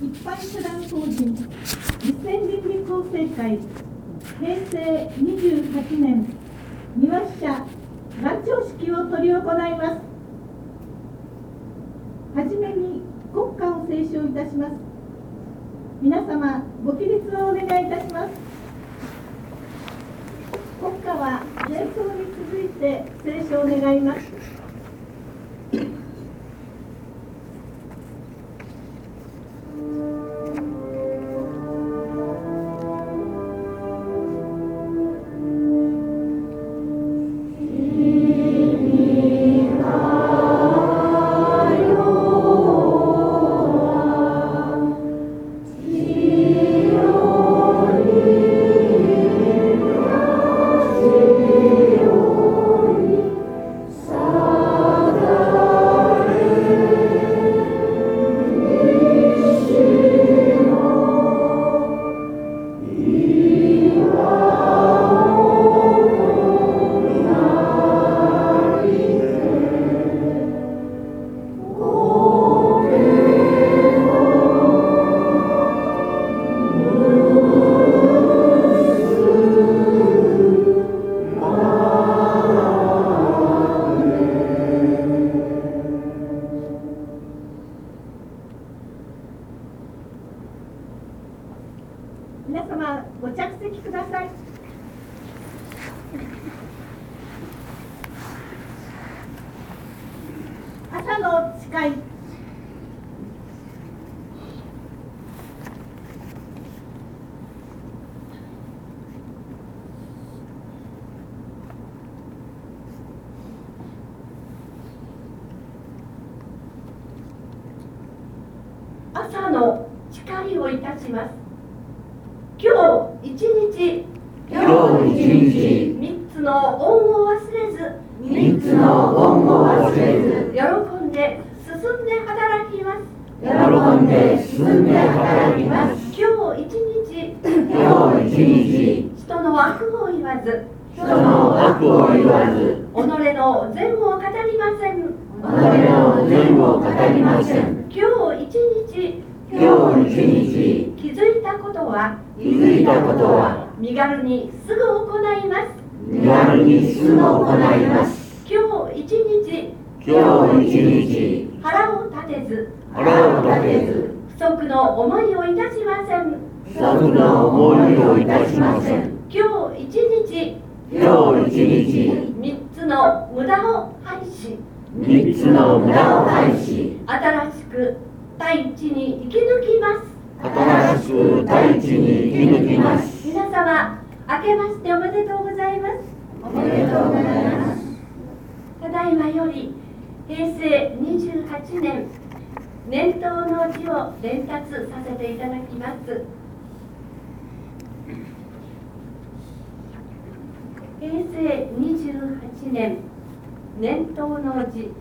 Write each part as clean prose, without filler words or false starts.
一般社団法人実践倫理構成会平成28年庭支社岩頂式を執り行います。はじめに国歌を斉唱いたします。皆様ご起立をお願いいたします。国歌は斉唱に続いて斉唱願います。皆様ご着席ください。朝の誓い。朝の誓いをいたします。今日一日三つの恩を忘れず喜んで進んで働きます。今日一日人の悪を言わず己の善を語りません。今日一日気づいたことは身軽にすぐ行います。今日一日腹を立てず不足の思いをいたしません。今日一日三つの無駄を廃し新しく大地に生き抜きます。皆様明けましておめでとうございます。ただいまより平成28年年頭の字を伝達させていただきます。平成28年年頭の字、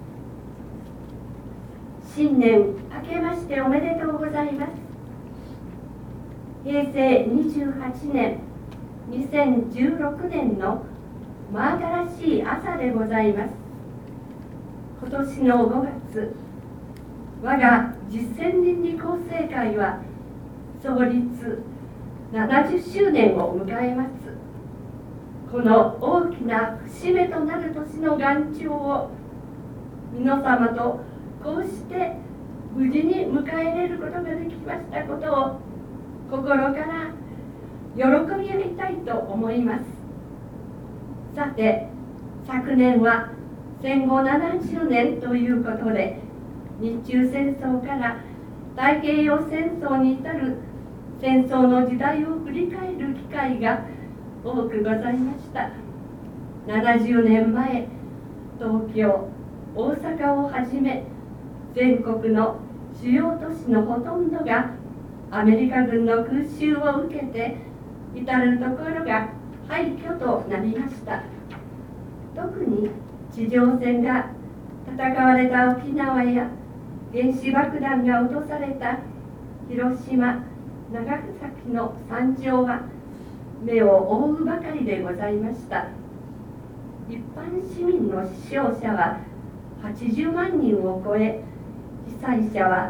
新年明けましておめでとうございます。平成28年2016年の真新しい朝でございます。今年の5月、我が実践倫理構成会は創立70周年を迎えます。この大きな節目となる年の元朝を皆様とこうして無事に迎え入れることができましたことを心から喜び上げたいと思います。さて、昨年は戦後70年ということで、日中戦争から太平洋戦争に至る戦争の時代を振り返る機会が多くございました。70年前、東京、大阪をはじめ全国の主要都市のほとんどがアメリカ軍の空襲を受けて至るところが廃墟となりました。特に地上戦が戦われた沖縄や原子爆弾が落とされた広島、長崎の惨状は目を覆うばかりでございました。一般市民の死傷者は80万人を超え、被災者は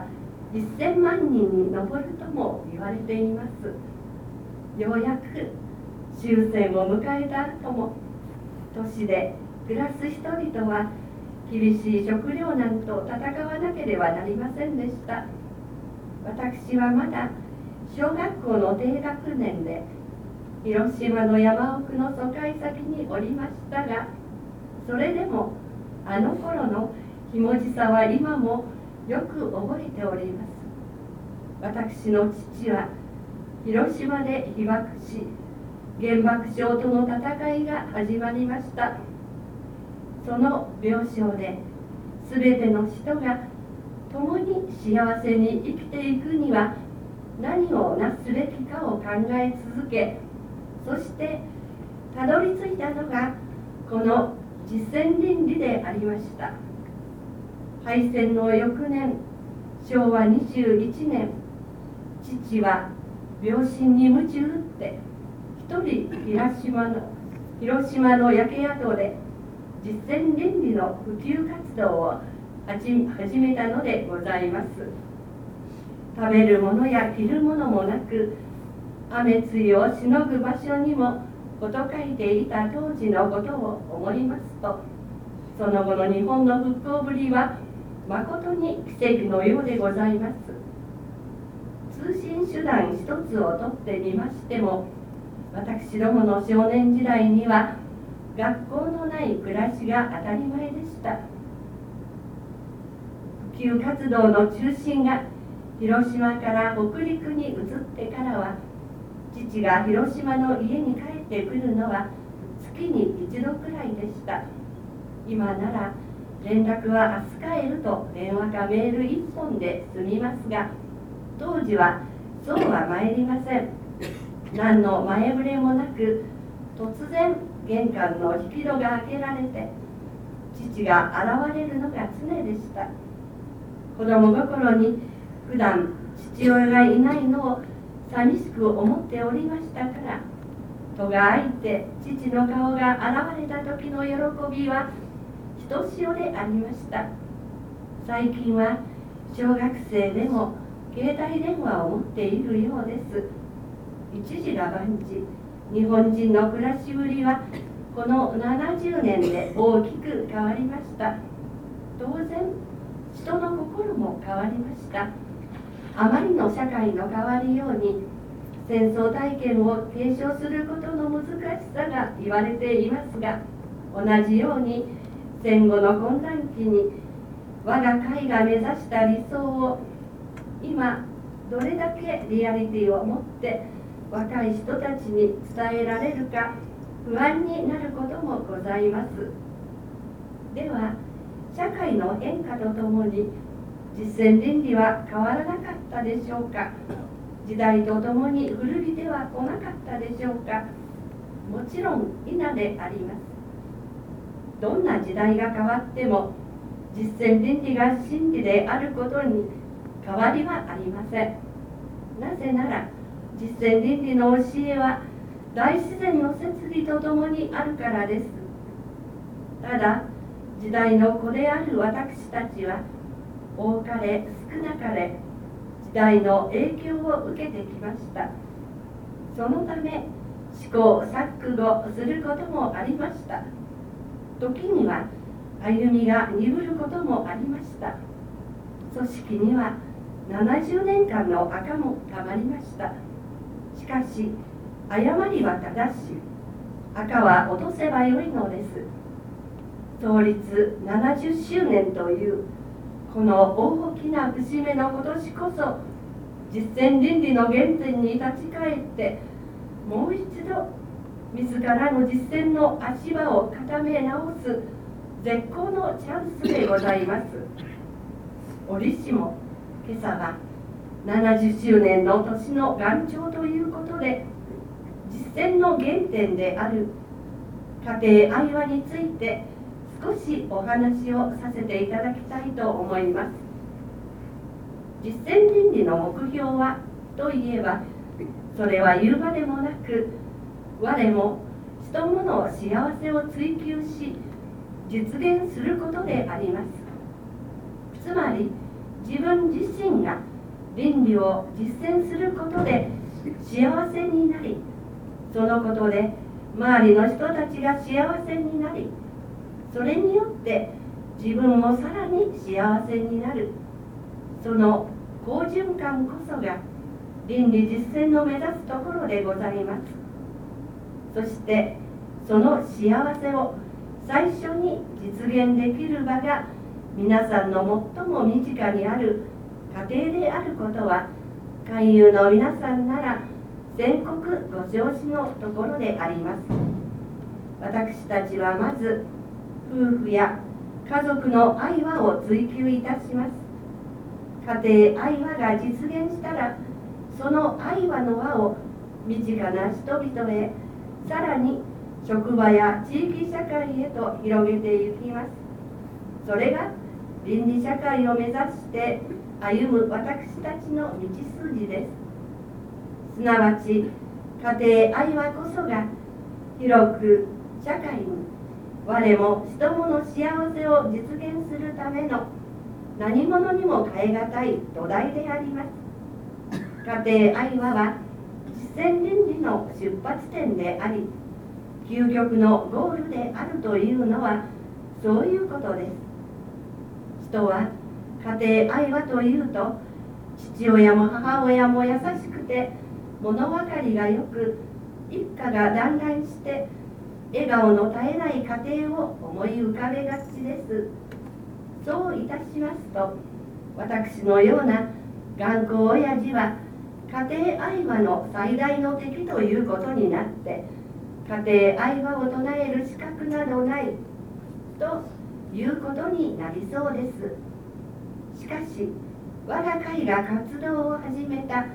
1000万人に上るとも言われています。ようやく終戦を迎えた後も都市で暮らす人々は厳しい食糧難と戦わなければなりませんでした。私はまだ小学校の低学年で広島の山奥の疎開先におりましたが、それでもあの頃のひもじさは今もよく覚えております。私の父は広島で被爆し、原爆症との戦いが始まりました。その病床で全ての人が共に幸せに生きていくには何をなすべきかを考え続け、そしてたどり着いたのがこの実践倫理でありました。敗戦の翌年、昭和21年、父は病心に鞭打って一人広島の焼け宿で実践倫理の普及活動を始めたのでございます。食べるものや着るものもなく、雨露をしのぐ場所にも事書いていた当時のことを思いますと、その後の日本の復興ぶりは誠に奇跡のようでございます。通信手段一つをとってみましても、私どもの少年時代には学校のない暮らしが当たり前でした。普及活動の中心が広島から北陸に移ってからは、父が広島の家に帰ってくるのは月に一度くらいでした。今なら連絡は明日帰ると電話かメール一本で済みますが、当時はそうは参りません。何の前触れもなく、突然玄関の引き戸が開けられて、父が現れるのが常でした。子供心に普段父親がいないのを寂しく思っておりましたから、戸が開いて父の顔が現れた時の喜びはひとしおでありました。最近は小学生でも携帯電話を持っているようです。一時が万事、日本人の暮らしぶりはこの70年で大きく変わりました。当然、人の心も変わりました。あまりの社会の変わりように、戦争体験を継承することの難しさが言われていますが、同じように戦後の混乱期に我が会が目指した理想を今どれだけリアリティを持って若い人たちに伝えられるか不安になることもございます。では、社会の変化とともに実践倫理は変わらなかったでしょうか。時代とともに古びては来なかったでしょうか。もちろん否であります。どんな時代が変わっても実践倫理が真理であることに変わりはありません。なぜなら実践倫理の教えは大自然の摂理とともにあるからです。ただ時代の子である私たちは多かれ少なかれ時代の影響を受けてきました。そのため試行錯誤することもありました。時には歩みが鈍ることもありました。組織には70年間の赤もたまりました。しかし誤りは正し、赤は落とせばよいのです。創立70周年というこの大きな節目の今年こそ、実践倫理の原点に立ち返ってもう一度自らの実践の足場を固め直す絶好のチャンスでございます。折しも今朝は70周年の年の元朝ということで、実践の原点である家庭愛話について少しお話をさせていただきたいと思います。実践倫理の目標はといえば、それは言うまでもなく、我も人の幸せを追求し実現することであります。つまり自分自身が倫理を実践することで幸せになり、そのことで周りの人たちが幸せになり、それによって自分もさらに幸せになる、その好循環こそが倫理実践の目指すところでございます。そしてその幸せを最初に実現できる場が皆さんの最も身近にある家庭であることは、勧誘の皆さんなら全国ご承知のところであります。私たちはまず夫婦や家族の愛話を追求いたします。家庭愛話が実現したら、その愛話の輪を身近な人々へ、さらに職場や地域社会へと広げていきます。それが倫理社会を目指して歩む私たちの道筋です。すなわち家庭愛話こそが広く社会に我も人もの幸せを実現するための何者にも代え難い土台であります。家庭愛話は実践倫理の出発点であり、究極のゴールであるというのはそういうことです。人は家庭愛話というと、父親も母親も優しくて物分かりがよく、一家が団らんして笑顔の絶えない家庭を思い浮かべがちです。そういたしますと、私のような頑固親父は家庭愛話の最大の敵ということになって、家庭愛話を唱える資格などないということになりそうです。しかし我が会が活動を始めた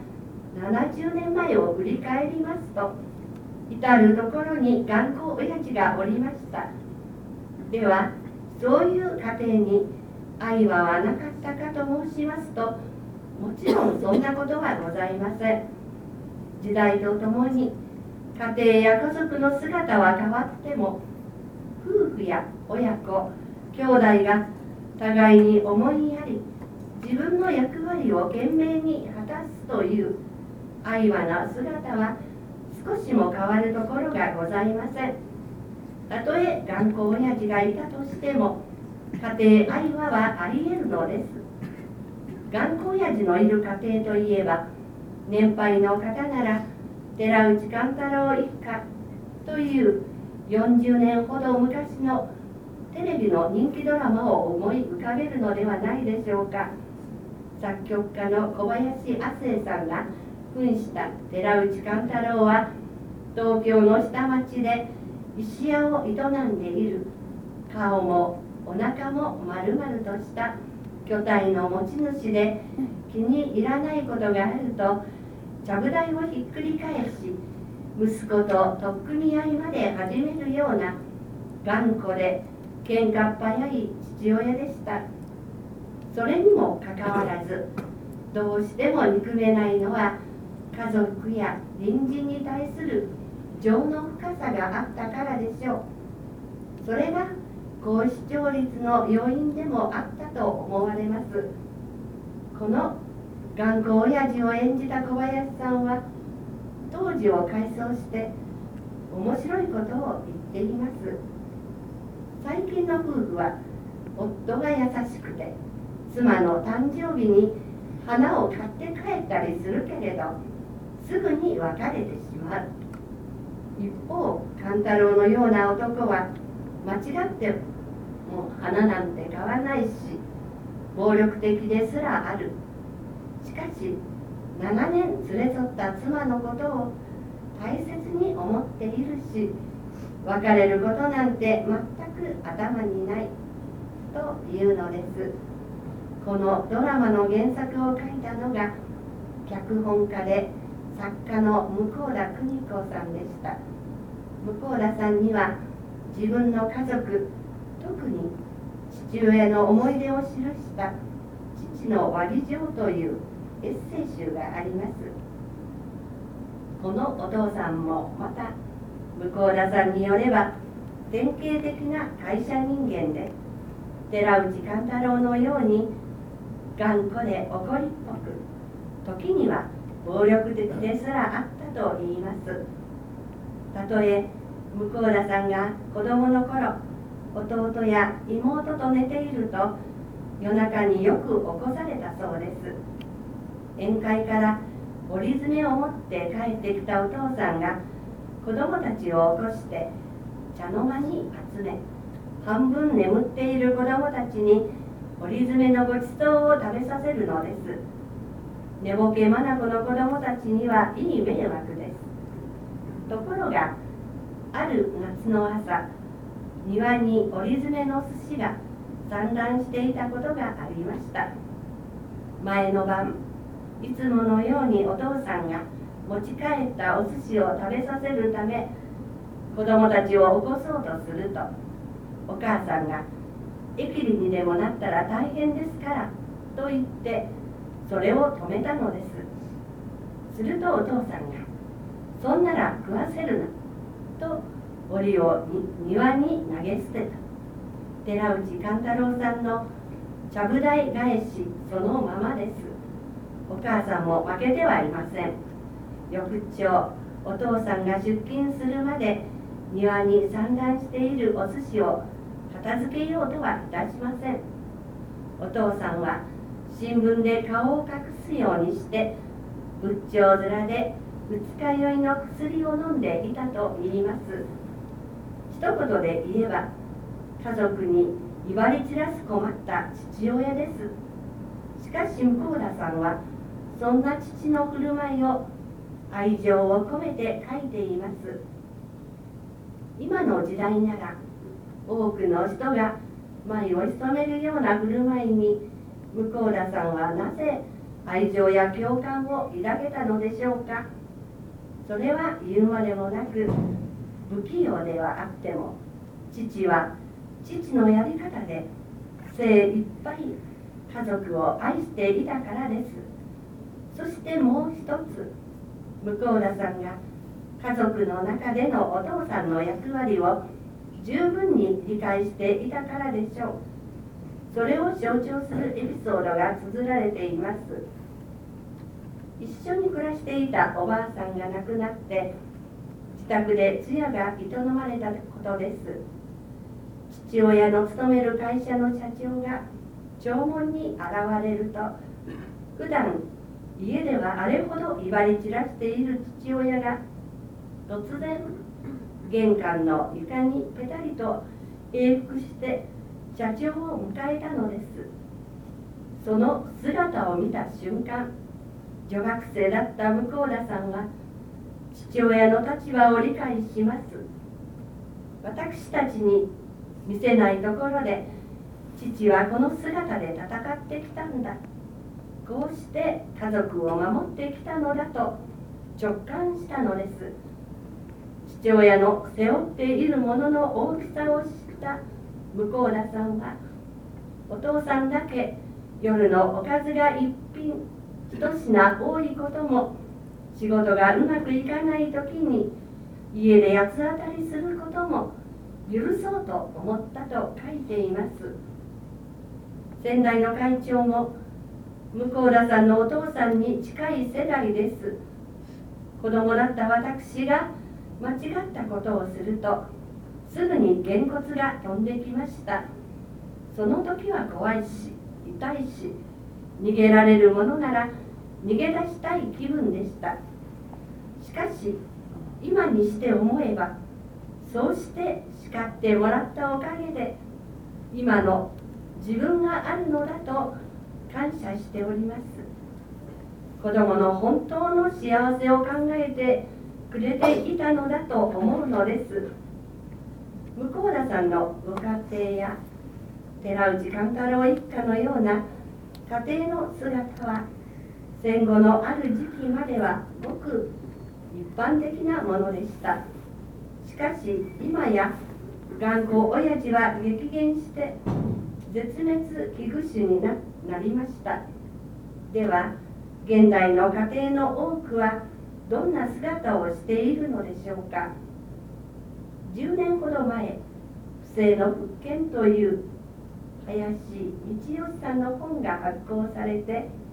70年前を振り返りますと、至るところに頑固親父がおりました。ではそういう家庭に愛話はなかったかと申しますと、もちろんそんなことはございません。時代とともに家庭や家族の姿は変わっても、夫婦や親子、兄弟が互いに思いやり、自分の役割を懸命に果たすという愛話の姿は少しも変わるところがございません。たとえ頑固親父がいたとしても、家庭愛話はあり得るのです。頑固親父のいる家庭といえば、年配の方なら寺内貫太郎一家という40年ほど昔のテレビの人気ドラマを思い浮かべるのではないでしょうか。作曲家の小林亜生さんが扮した寺内貫太郎は、東京の下町で石屋を営んでいる、顔もお腹も丸々とした巨体の持ち主で、気に入らないことがあるとちゃぶ台をひっくり返し、息子と取っ組み合いまで始めるような頑固で喧嘩っ早い父親でした。それにもかかわらず、どうしても憎めないのは家族や隣人に対する情の深さがあったからでしょう。それが高視聴率の要因でもあったと思われます。この頑固親父を演じた小林さんは、当時を回想して面白いことを言っています。最近の夫婦は夫が優しくて、妻の誕生日に花を買って帰ったりするけれど、すぐに別れてしまう。一方、勘太郎のような男は間違っても花なんて買わないし、暴力的ですらある。しかし長年連れ添った妻のことを大切に思っているし、別れることなんて全く頭にないというのです。このドラマの原作を書いたのが脚本家で作家の向田邦子さんでした。向田さんには自分の家族、特に父親の思い出を記した父の詫び状というエッセイ集があります。このお父さんもまた向田さんによれば典型的な会社人間で、寺内貫太郎のように頑固で怒りっぽく、 時には暴力的ですらあったと言います。たとえ向田さんが子供の頃、弟や妹と寝ていると夜中によく起こされたそうです。宴会から折り詰めを持って帰ってきたお父さんが子供たちを起こして茶の間に集め、半分眠っている子供たちに折り詰めのごちそうを食べさせるのです。寝ぼけ眼の子供たちにはいい迷惑です。ところがある夏の朝、庭に折り詰めの寿司が散乱していたことがありました。前の晩、いつものようにお父さんが持ち帰ったお寿司を食べさせるため子供たちを起こそうとすると、お母さんが疫痢にでもなったら大変ですからと言ってそれを止めたのです。するとお父さんが、そんなら食わせるなと檻を庭に投げ捨てた。寺内貫太郎さんのちゃぶ台返しそのままです。お母さんも負けてはいません。翌朝、お父さんが出勤するまで庭に散乱しているお寿司を片付けようとはいたしません。お父さんは新聞で顔を隠すようにして仏頂面で二日酔いの薬を飲んでいたと言います。一言で言えば家族に威張り散らす困った父親です。しかし向田さんはそんな父の振る舞いを愛情を込めて書いています。今の時代なら多くの人が眉を潜めるような振る舞いに向田さんはなぜ愛情や共感を抱けたのでしょうか。それは言うまでもなく、不器用ではあっても父は父のやり方で精いっぱい家族を愛していたからです。そしてもう一つ、向田さんが家族の中でのお父さんの役割を十分に理解していたからでしょう。それを象徴するエピソードが綴られています。一緒に暮らしていたおばあさんが亡くなって自宅で通夜が営まれたことです。父親の勤める会社の社長が弔問に現れると、普段家ではあれほど威張り散らしている父親が突然玄関の床にぺたりと永服して社長を迎えたのです。その姿を見た瞬間、女学生だった向田さんは父親の立場を理解します。私たちに見せないところで父はこの姿で戦ってきたんだ、こうして家族を守ってきたのだと直感したのです。父親の背負っているものの大きさを知った向田さんは、お父さんだけ夜のおかずが一品一品多いことも、仕事がうまくいかない時に家で八つ当たりすることも許そうと思ったと書いています。先代の会長も向田さんのお父さんに近い世代です。子供だった私が間違ったことをするとすぐにげんこつが飛んできました。その時は怖いし痛いし、逃げられるものなら逃げ出したい気分でした。しかし今にして思えば、そうして叱ってもらったおかげで今の自分があるのだと感謝しております。子供の本当の幸せを考えてくれていたのだと思うのです。向田さんのご家庭や寺内貫太郎一家のような家庭の姿は戦後のある時期まではごく一般的なものでした。しかし今や頑固親父は激減して絶滅危惧種に なりました。では現代の家庭の多くはどんな姿をしているのでしょうか。10年ほど前、不正の復権という林道義さんの本が発行されて、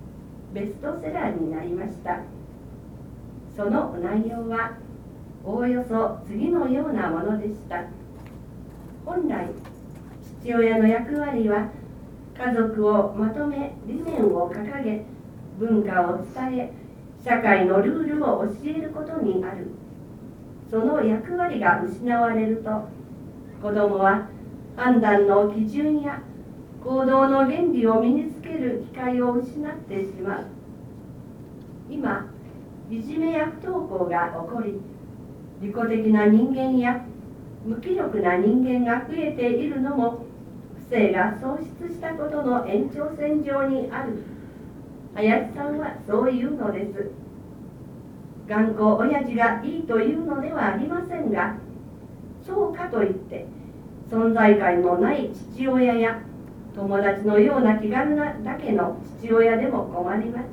ベストセラーになりました。その内容はおおよそ次のようなものでした。本来、父親の役割は家族をまとめ、理念を掲げ、文化を伝え、社会のルールを教えることにある。その役割が失われると、子どもは判断の基準や行動の原理を身につける機会を失ってしまう。今、いじめや不登校が起こり、利己的な人間や無気力な人間が増えているのも、不正が喪失したことの延長線上にある。林さんはそう言うのです。頑固親父がいいというのではありませんが、そうかといって存在感のない父親や友達のような気軽なだけの父親でも困ります。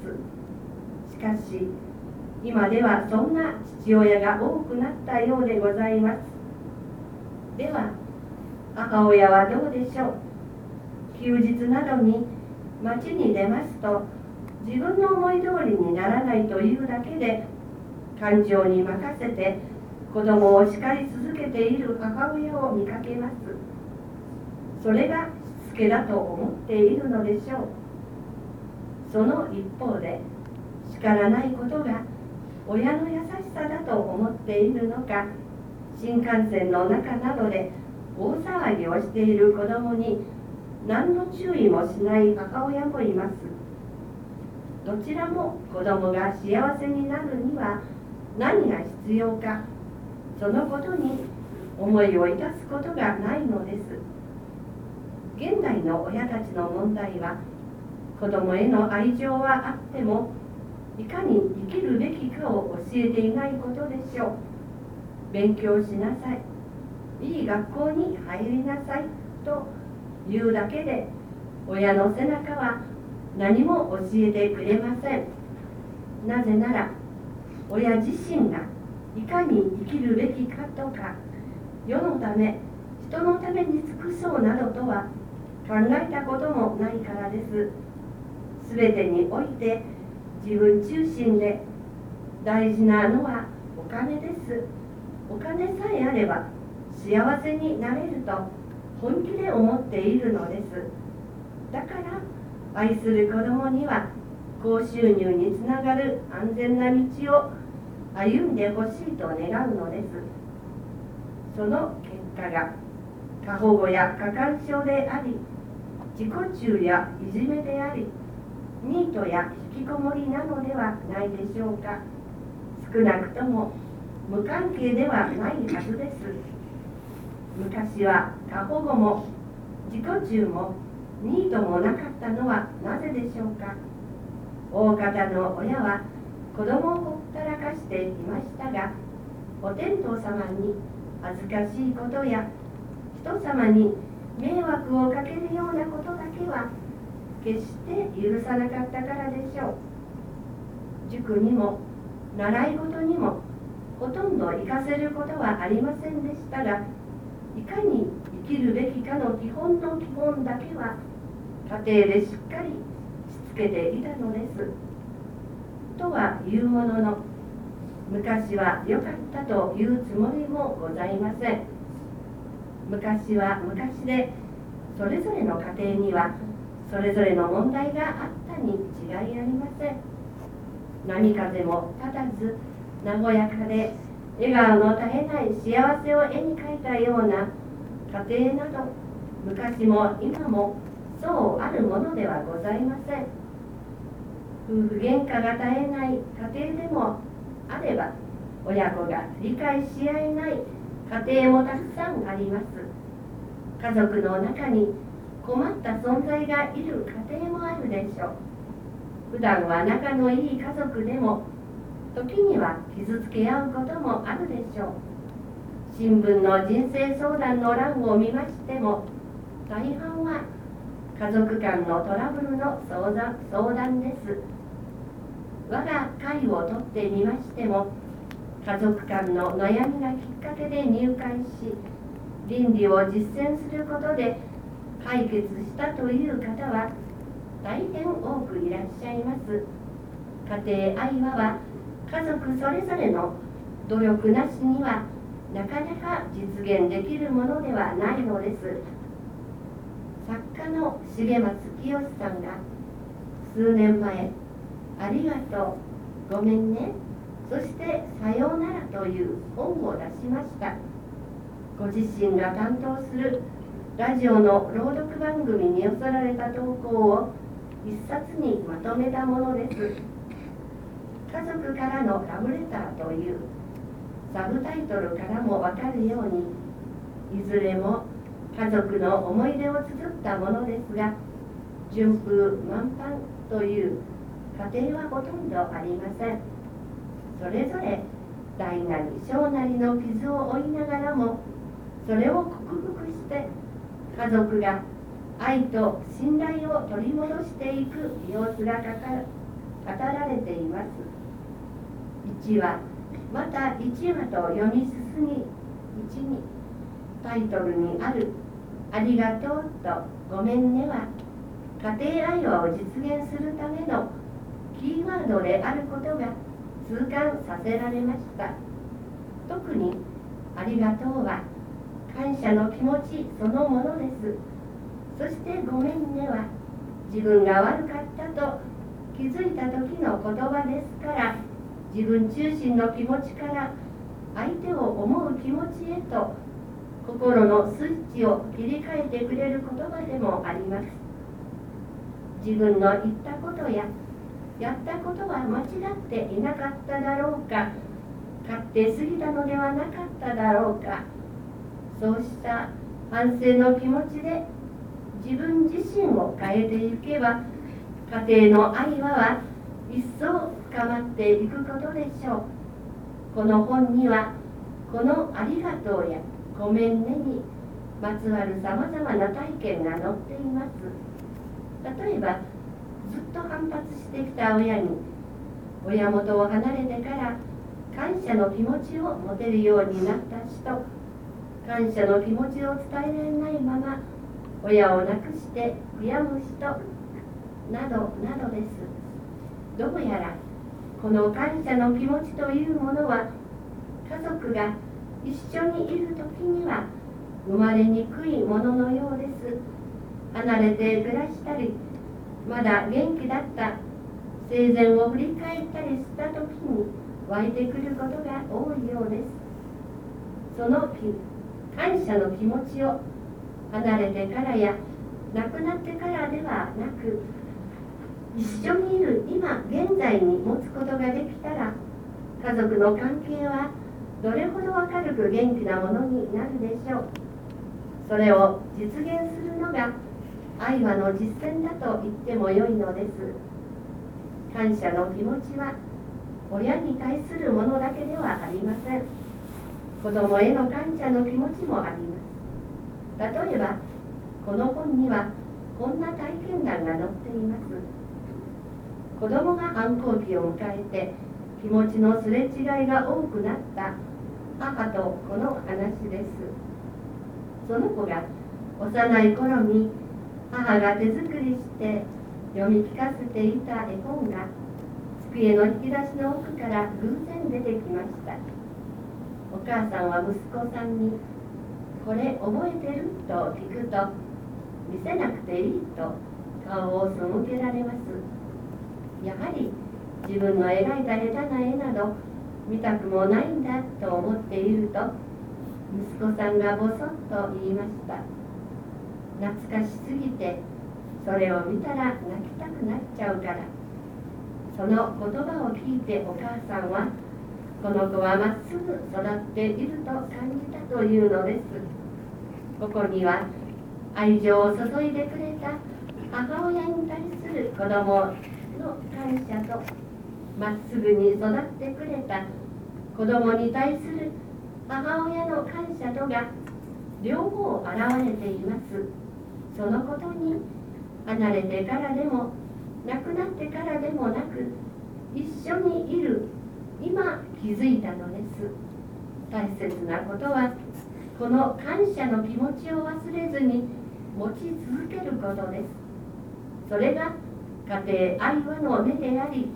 しかし今ではそんな父親が多くなったようでございます。では母親はどうでしょう。休日などに街に出ますと、自分の思い通りにならないというだけで感情に任せて子供を叱り続けている母親を見かけます。それがしつけだと思っているのでしょう。その一方で、叱らないことが親の優しさだと思っているのか、新幹線の中などで大騒ぎをしている子供に何の注意もしない母親もいます。どちらも子供が幸せになるには何が必要か、そのことに思いを致すことがないのです。現代の親たちの問題は、子供への愛情はあっても、いかに生きるべきかを教えていないことでしょう。勉強しなさい、いい学校に入りなさいというだけで、親の背中は何も教えてくれません。なぜなら、親自身がいかに生きるべきかとか、世のため、人のために尽くそうなどとは考えたこともないからです。すべてにおいて自分中心で、大事なのはお金です。お金さえあれば幸せになれると本気で思っているのです。だから愛する子供には高収入につながる安全な道を歩んでほしいと願うのです。その結果が過保護や過干渉であり、自己中やいじめであり、ニートや引きこもりなのではないでしょうか。少なくとも無関係ではないはずです。昔は過保護も自己中もニートもなかったのはなぜでしょうか。大方の親は子供をほったらかしていましたが、お天道様に恥ずかしいことや人様に迷惑をかけるようなことだけは決して許さなかったからでしょう。塾にも習い事にもほとんど行かせることはありませんでしたが、いかに生きるべきかの基本の基本だけは家庭でしっかりしつけていたのです。とはいうものの、昔は良かったというつもりもございません。昔は昔で、それぞれの家庭にはそれぞれの問題があったに違いありません。波風も立たず、和やかで笑顔の絶えない幸せを絵に描いたような家庭など、昔も今もそうあるものではございません。夫婦喧嘩が絶えない家庭でもあれば、親子が理解し合えない家庭もたくさんあります。家族の中に困った存在がいる家庭もあるでしょう。普段は仲のいい家族でも、時には傷つけ合うこともあるでしょう。新聞の人生相談の欄を見ましても、大半は家族間のトラブルの相談です。我が会をとってみましても、家族間の悩みがきっかけで入会し、倫理を実践することで解決したという方は大変多くいらっしゃいます。 家庭愛話は家族それぞれの努力なしにはなかなか実現できるものではないのです。作家の重松清さんが数年前「ありがとう、ごめんね、そしてさようなら」という本を出しました。ご自身が担当するラジオの朗読番組に寄せられた投稿を一冊にまとめたものです。家族からのラブレターというサブタイトルからもわかるように、いずれも家族の思い出を綴ったものですが、順風満帆という家庭はほとんどありません。それぞれ大なり小なりの傷を負いながらも、それを克服して家族が愛と信頼を取り戻していく様子が語られています。1話また1話と読み進み、タイトルにある「ありがとうとごめんね」は家庭愛話を実現するためのキーワードであることが痛感させられました。特に「ありがとう」は感謝の気持ちそのものです。そして「ごめんね」は自分が悪かったと気づいた時の言葉ですから、自分中心の気持ちから相手を思う気持ちへと心のスイッチを切り替えてくれる言葉でもあります。自分の言ったことややったことは間違っていなかっただろうか、勝手すぎたのではなかっただろうか、そうした反省の気持ちで自分自身を変えていけば、家庭の愛話は一層深まっていくことでしょう。この本にはこのありがとうやごめんねにまつわるさまざまな体験が載っています。例えば、ずっと反発してきた親に親元を離れてから感謝の気持ちを持てるようになった人、感謝の気持ちを伝えられないまま親を亡くして悔やむ人などなどです。どうやらこの感謝の気持ちというものは、家族が一緒にいる時には生まれにくいもののようです。離れて暮らしたり、まだ元気だった生前を振り返ったりした時に湧いてくることが多いようです。その感謝の気持ちを離れてからや亡くなってからではなく、一緒にいる今現在に持つことができたら、家族の関係はどれほど明るく元気なものになるでしょう。それを実現するのが愛話の実践だと言ってもよいのです。感謝の気持ちは親に対するものだけではありません。子供への感謝の気持ちもあります。例えば、この本にはこんな体験談が載っています。子供が反抗期を迎えて気持ちのすれ違いが多くなった母と子の話です。その子が幼い頃に母が手作りして読み聞かせていた絵本が机の引き出しの奥から偶然出てきました。お母さんは息子さんに「これ覚えてる?」と聞くと「見せなくていい」と顔を背けられます。やはり自分の描いた下手な絵など見たくもないんだと思っていると、息子さんがぼそっと言いました。懐かしすぎてそれを見たら泣きたくなっちゃうから。その言葉を聞いてお母さんは、この子はまっすぐ育っていると感じたというのです。ここには愛情を注いでくれた母親に対する子供の感謝と、まっすぐに育ってくれた子供に対する母親の感謝とが両方現れています。そのことに離れてからでも亡くなってからでもなく、一緒にいる今気づいたのです。大切なことはこの感謝の気持ちを忘れずに持ち続けることです。それが家庭愛話の根であり、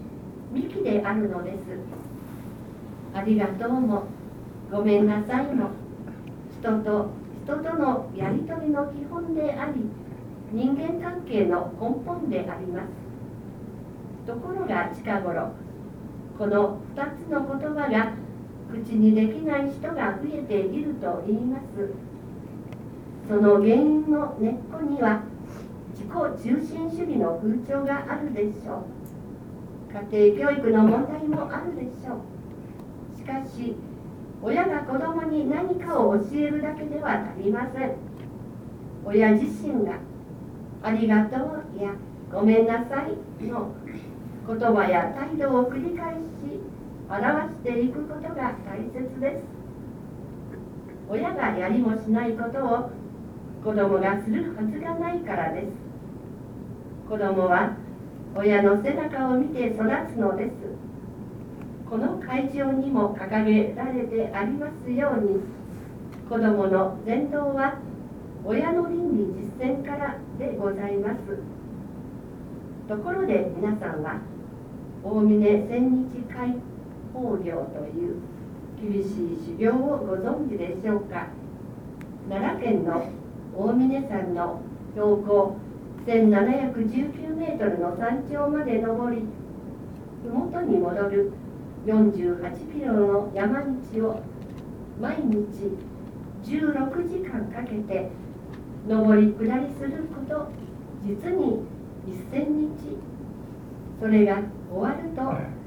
幹であるのです。ありがとうもごめんなさいも人と人とのやり取りの基本であり、人間関係の根本であります。ところが近頃、この2つの言葉が口にできない人が増えていると言います。その原因の根っこには自己中心主義の風潮があるでしょう。家庭教育の問題もあるでしょう。しかし親が子供に何かを教えるだけでは足りません。親自身がありがとうやごめんなさいの言葉や態度を繰り返し表していくことが大切です。親がやりもしないことを子供がするはずがないからです。子供は親の背中を見て育つのです。この会場にも掲げられてありますように、子供の伝道は親の倫理実践からでございます。ところで皆さんは大峰千日開法行という厳しい修行をご存知でしょうか。奈良県の大峰山の標高1719メートルの山頂まで登り、麓に戻る48キロの山道を毎日16時間かけて上り下りすること実に1000日。それが終わると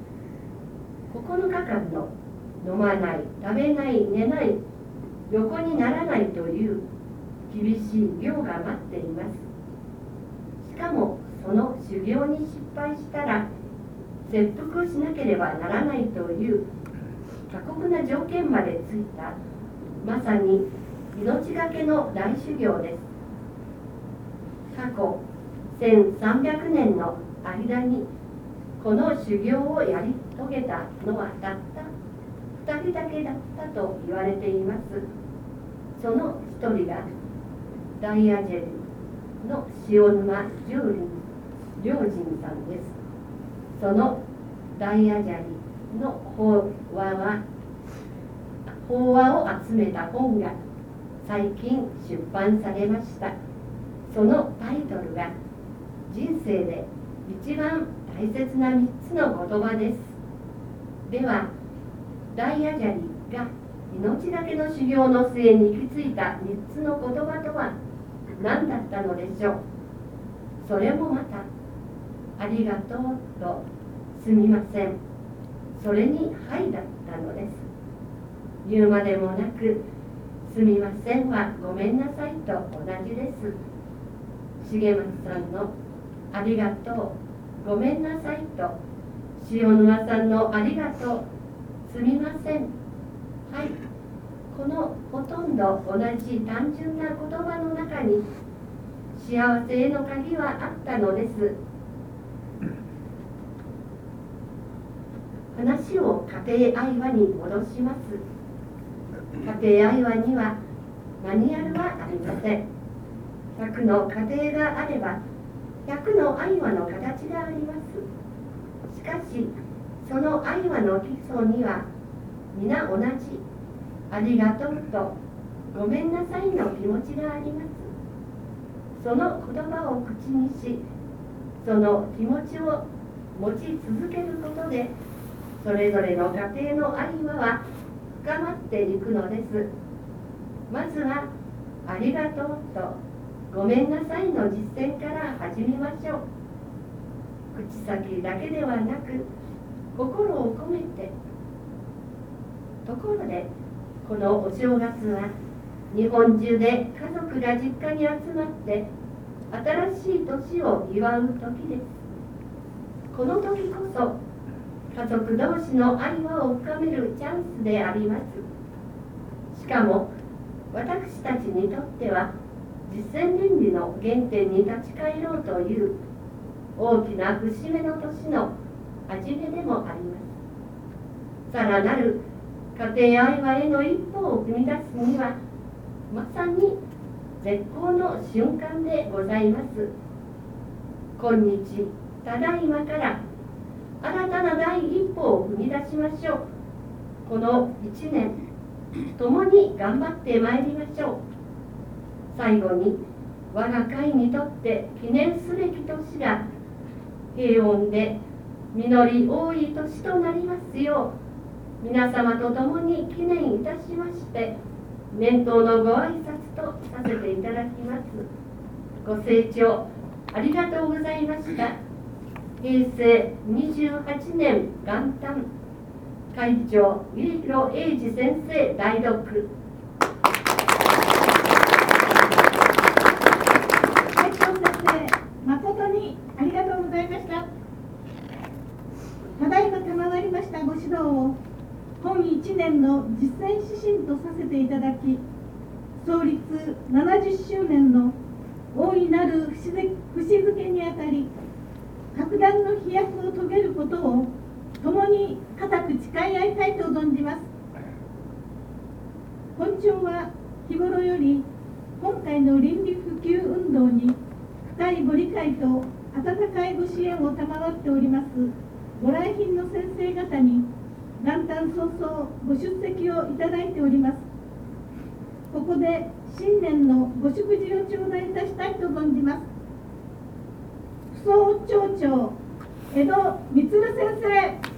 9日間の飲まない食べない寝ない横にならないという厳しい行が待っています。しかもその修行に失敗したら切腹しなければならないという過酷な条件までついた、まさに命がけの大修行です。過去1300年の間にこの修行をやり遂げたのはたった2人だけだったと言われています。その一人が大野ジェリの塩沼十輪良人さんです。その大野ジャリの法話を集めた本が最近出版されました。そのタイトルが人生で一番大切な3つの言葉です。では大野ジャリが命がけの修行の末に行き着いた3つの言葉とは何だったのでしょう。それもまたありがとうとすみません、それにはいだったのです。言うまでもなくすみませんはごめんなさいと同じです。重松さんのありがとうごめんなさいと塩沼さんのありがとうすみません、はい、このほとんど同じ単純な言葉の中に幸せへの鍵はあったのです。話を家庭愛話に戻します。家庭愛話にはマニュアルはありません。100の家庭があれば100の愛話の形があります。しかしその愛話の基礎には皆同じありがとうとごめんなさいの気持ちがあります。その言葉を口にし、その気持ちを持ち続けることでそれぞれの家庭の愛話は深まっていくのです。まずはありがとうとごめんなさいの実践から始めましょう。口先だけではなく心を込めて。ところでこのお正月は日本中で家族が実家に集まって新しい年を祝う時です。この時こそ家族同士の愛話を深めるチャンスであります。しかも私たちにとっては実践倫理の原点に立ち返ろうという大きな節目の年の始めでもあります。さらなる家庭愛話への一歩を踏み出すにはまさに絶好の瞬間でございます。今日ただいまから新たな第一歩を踏み出しましょう。この1年共に頑張ってまいりましょう。最後に我が会にとって記念すべき年が平穏で実り多い年となりますよう、皆様と共に記念いたしまして年頭のご挨拶とさせていただきます。ご清聴ありがとうございました。平成28年元旦、会長家広英二先生代読。 会長先生、誠にありがとうございました。ただいま賜りましたご指導を本1年の実践指針とさせていただき、創立70周年の大いなる節付けにあたり、格段の飛躍を遂げることを共に固く誓い合いたいと存じます。本庁は日頃より今回の倫理普及運動に深いご理解と温かいご支援を賜っておりますご来賓の先生方に元旦早々ご出席をいただいております。ここで新年のご祝辞を頂戴いたしたいと存じます。副総町長江戸充先生。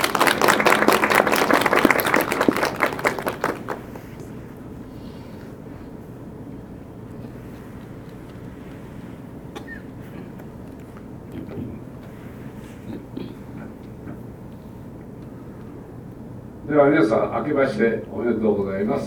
では皆さん、明けましておめでとうございます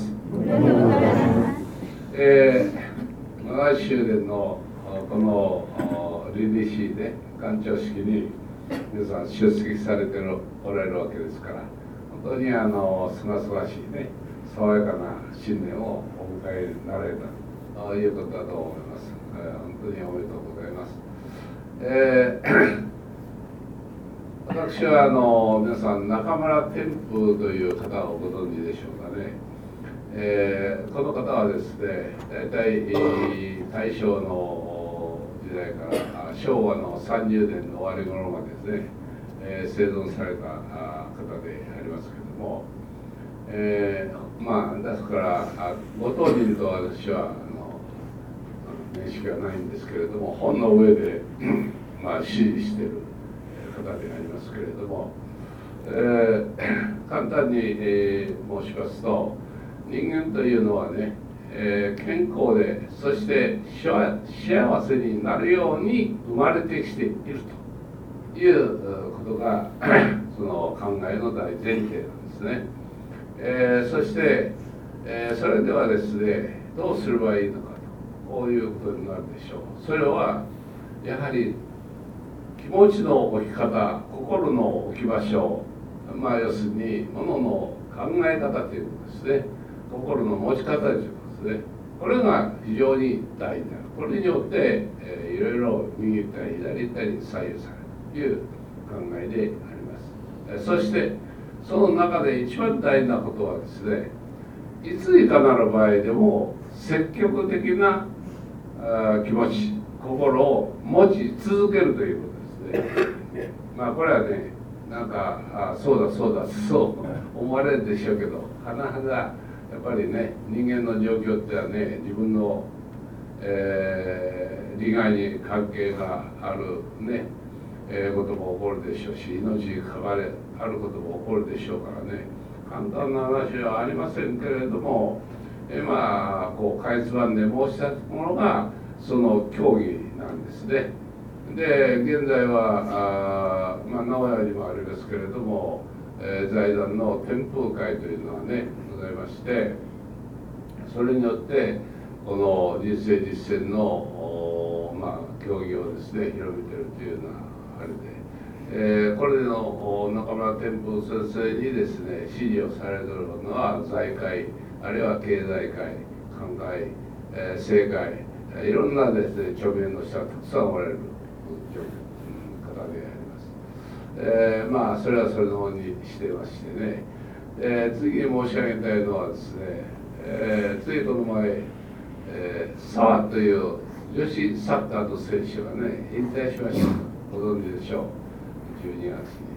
。70周年のこの倫理史で元朝式に皆さん出席されておられるわけですから、本当にすがすがしいね、爽やかな新年をお迎えになられたということだと思います。本当におめでとうございます。私は皆さん中村天風という方をご存知でしょうかね。この方はですね、大体大正の時代から昭和の30年の終わり頃までですね、生存された方でありますけれども、まあですからご当人と私は面識はないんですけれども、本の上でまあ支持している方でありますけれども、簡単に、申しますと、人間というのはね、健康でそして幸せになるように生まれてきているということがその考えの大前提なんですね。そして、それではですね、どうすればいいのかと、こういうことになるでしょう。それはやはり気持ちの置き方、心の置き場所、まあ要するにものの考え方ということですね。心の持ち方ということですね。これが非常に大事である。これによって、いろいろ右行ったり左行ったり左右されるという考えであります。そしてその中で一番大事なことはですね、いついかなる場合でも積極的な気持ち、心を持ち続けるということですね。まあこれはね、なんかそうだそうだそう思われるでしょうけど、はなはなやっぱりね、人間の状況ってはね、自分の、利害に関係があるね、ことも起こるでしょうし、命に関わることも起こるでしょうからね、簡単な話はありませんけれども、まあこうかいつまんで申したものがその教義なんですね。で現在はまあ名古屋にもありますけれども、財団の天風会というのがねございまして、それによってこの人生実践のまあ教義をですね広めているというようなあれで、これの中村天風先生にですね指示をされているのは財界、あるいは経済界、官界、政界、いろんなですね著名の人がたくさんおられる方であります。まあそれはそれの方にしてましてね、次に申し上げたいのはですね、ついこの前、澤という女子サッカーの選手がね引退しました。ご存知でしょう。12月に。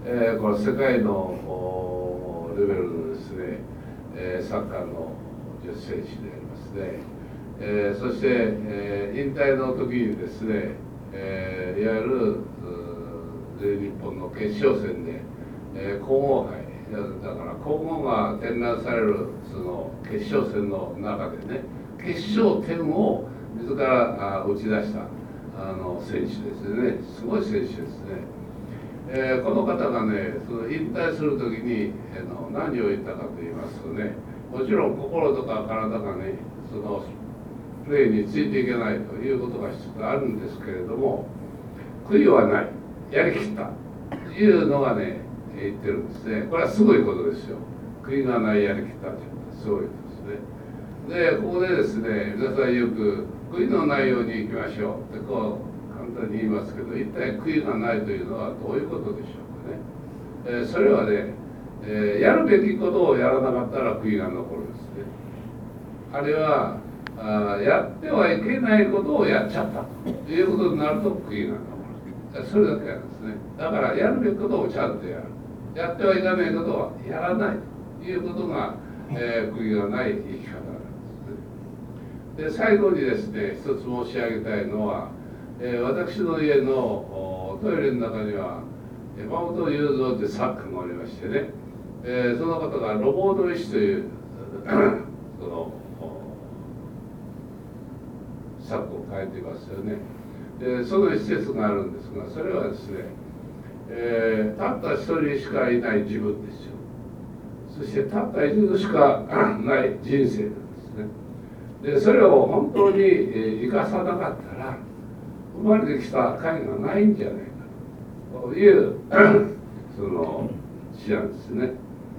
これ世界のレベルのですね、サッカーの女子選手でありますね。そして、引退の時にですね、いわゆる日本の決勝戦で、皇后杯だから皇后が展覧されるその決勝戦の中でね、決勝点を自ら打ち出した選手ですね。すごい選手ですね。この方がね、その引退する時に何を言ったかと言いますとね、もちろん心とか体がね、そのプレーについていけないということが一つあるんですけれども、悔いはない、やりきったというのがね、言ってるんですね。これはすごいことですよ。悔いがない、やりきったということはすごいことですね。で、ここでですね、皆さんよく悔いのないようにいきましょうってこう簡単に言いますけど、一体悔いがないというのはどういうことでしょうかね。それはね、やるべきことをやらなかったら悔いが残るんですね。あるいはやってはいけないことをやっちゃったということになると悔いが残る。それだけなんですね。だからやるべきことをちゃんとやる。やってはいけないことはやらないということが、悔いがない生き方なんですね。で、最後にですね、一つ申し上げたいのは、私の家のトイレの中には山本雄三という作家がおりましてね、その方がロボート医師というその作を書いていますよね。で、その一節があるんですが、それはですね、たった一人しかいない自分ですよ。そしてたった一度しかない人生なんですね。で、それを本当に生かさなかったら生まれてきた甲斐がないんじゃないかというその詩なんですね。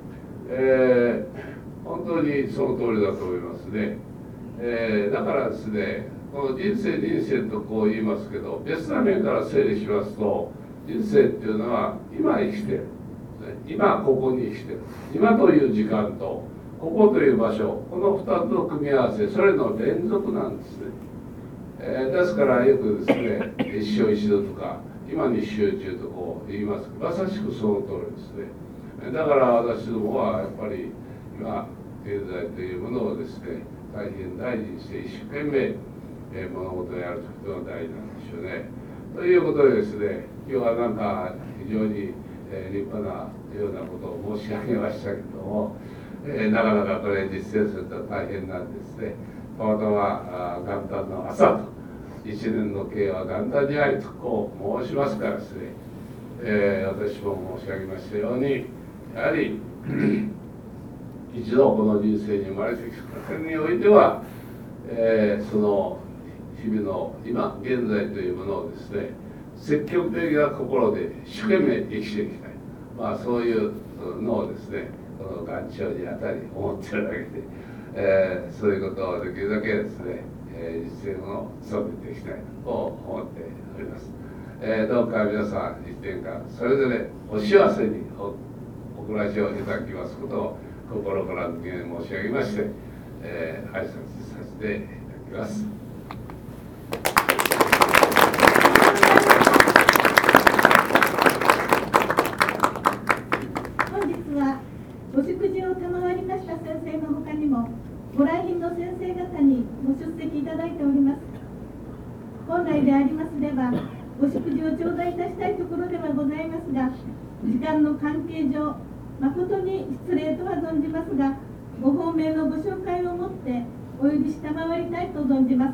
本当にその通りだと思いますね。だからですね、この人生とこう言いますけど、別な面から整理しますと、人生っていうのは今生きてる、今ここに生きてる、今という時間とここという場所、この2つの組み合わせ、それの連続なんですね。ですからよくですね、一生一度とか今に集中とこう言いますけど、まさしくその通りですね。だから私どもはやっぱり今経済というものをですね、大変大事にして一生懸命物事をやるということが大事なんでしょうね。ということでですね、今日はなんか非常に立派なようなことを申し上げましたけども、なかなかこれ実践すると大変なんですね。たまたま元旦の朝と一年の計は元旦にありとこう申しますからですね、私も申し上げましたように、やはり一度この人生に生まれてきた点においては、その日々の今現在というものをですね、積極的な心で一生懸命生きていきたい、そういうのをですね、この元朝にあたり思ってるわけで、そういうことをできるだけですね、実践を努めていきたいと思っております。どうか皆さん1年間それぞれお幸せにお暮らしをいただきますことを心から御願申し上げまして、挨拶させていただきます。 本日はご祝辞を賜りました先生のほかにも、ご来賓の先生方にご出席いただいております。本来でありますれば、ご祝辞を頂戴いたしたいところではございますが、時間の関係上、誠に失礼とは存じますが、ご方面のご紹介をもってお許し賜りたいと存じます。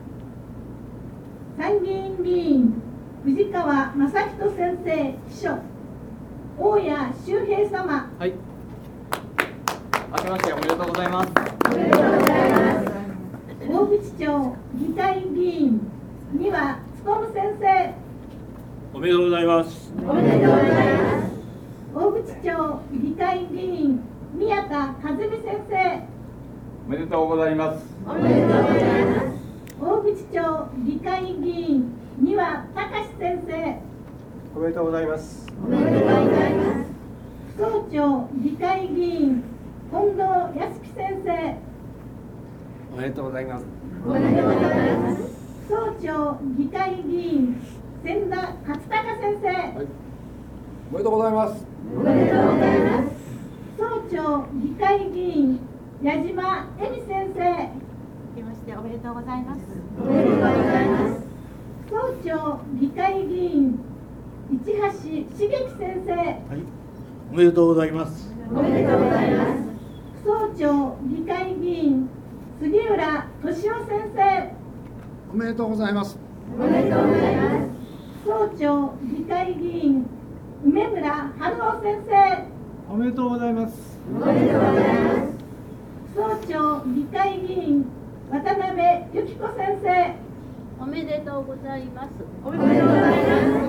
参議院議員藤川正人先生秘書、大谷修平様。 はい。明けましておめでとうございます。 おめでとうございます。大口町議会議員三輪勉先生。 おめでとうございます。 おめでとうございます。大口町議会議員宮田和美先生。 おめでとうございます。 おめでとうございます。大口町議会議員三輪隆先生。 おめでとうございます。 おめでとうございます。総町議会議員近藤康樹先生。 おめでとうございます。 おめでとうございます。総町議会議員千田勝孝先生。 はい。おめでとうございます。 おめでとうございます。 総長議会議員矢島恵美先生。 明けましておめでとうございます。 おめでとうございます。 総長議会議員市橋茂樹先生。 はい、おめでとうございます。 おめでとうございます。 総長議会議員杉浦俊夫先生。 おめでとうございます。 おめでとうございます。 総長議会議員梅村春夫先生。 おめでとうございます。 おめでとうございます。 総長議会議員渡辺由紀子先生。 おめでとうございます。 おめでとうございます。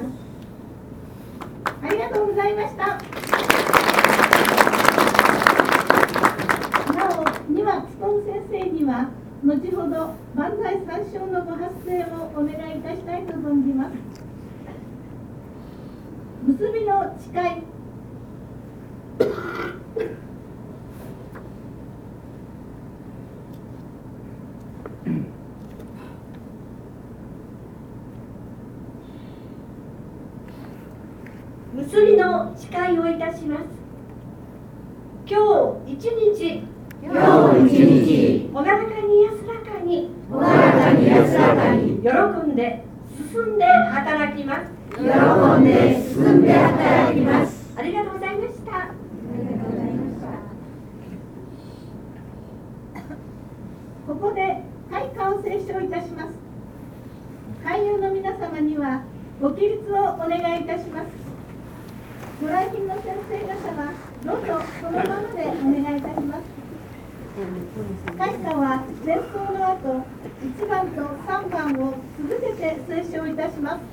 ありがとうございました。なお、丹羽勉先生には後ほど万歳三唱のご発声をお願いいたしたいと存じます。結びの誓い。 結びの誓いをいたします。今日一日、朗らかに安らかに、喜んで進んで働きます。ありがとうございました。 ここで会歌を斉唱いたします。会友の皆様にはご起立をお願いいたします。ご来賓の先生方はどうぞそのままでお願いいたします。会歌は前奏の後1番と3番を続けて斉唱いたします。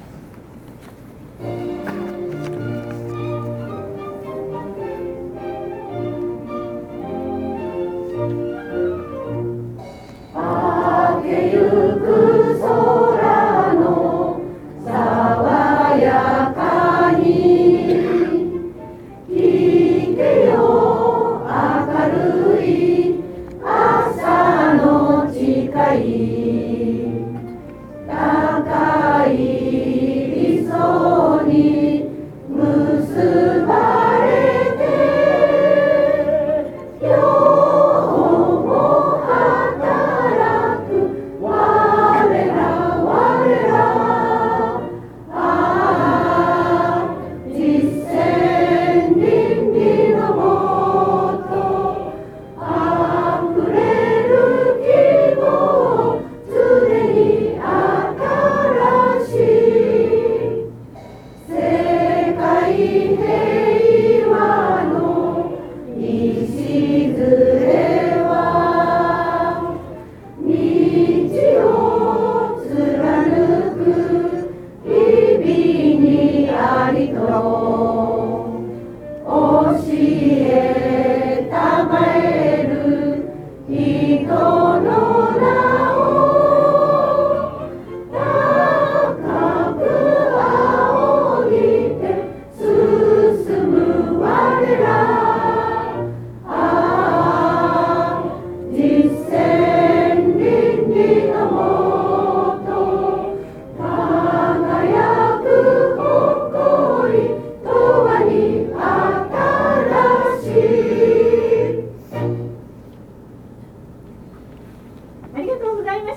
ありがとうございました。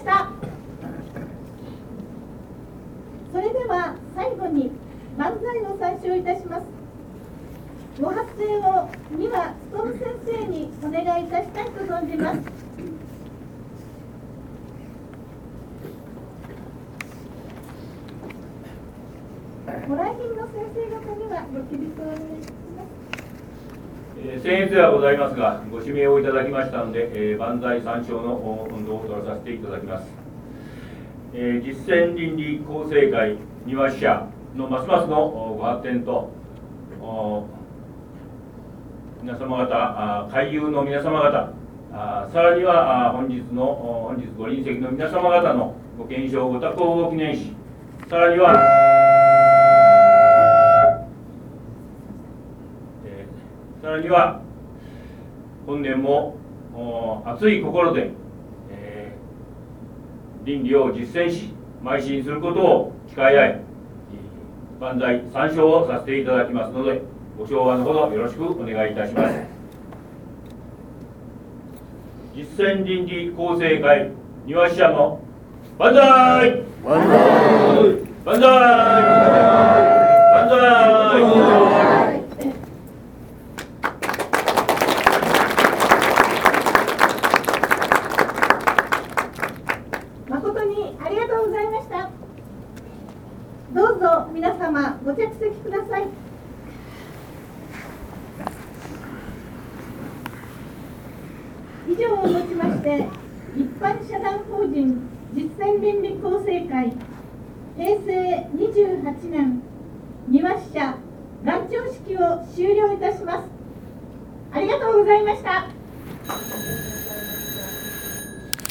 それでは最後に万歳を斉唱いたします。ご発声を丹羽勉先生にお願いいたしたいと存じます。ご来賓の先生方にはご起立をお願いします。 僭越ではございますが、ご指名をいただきましたので、万歳三唱の音頭を取らさせていただきます。実践倫理構成会丹羽支社のますますのご発展と、皆様方、会友の皆様方、さらには本日ご臨席の皆様方のご健勝ご多幸を記念し、さらには本年も熱い心で、倫理を実践し邁進することを誓い合い、 万歳参照をさせていただきますので、ご唱和のほどよろしくお願いいたします。実践倫理構成会庭支社の万歳万歳万歳万歳。 誠にありがとうございました。どうぞ皆様ご着席ください。以上をもちまして一般社団法人実践倫理構成会平成28年庭支社覧聴式を終了いたします。ありがとうございました。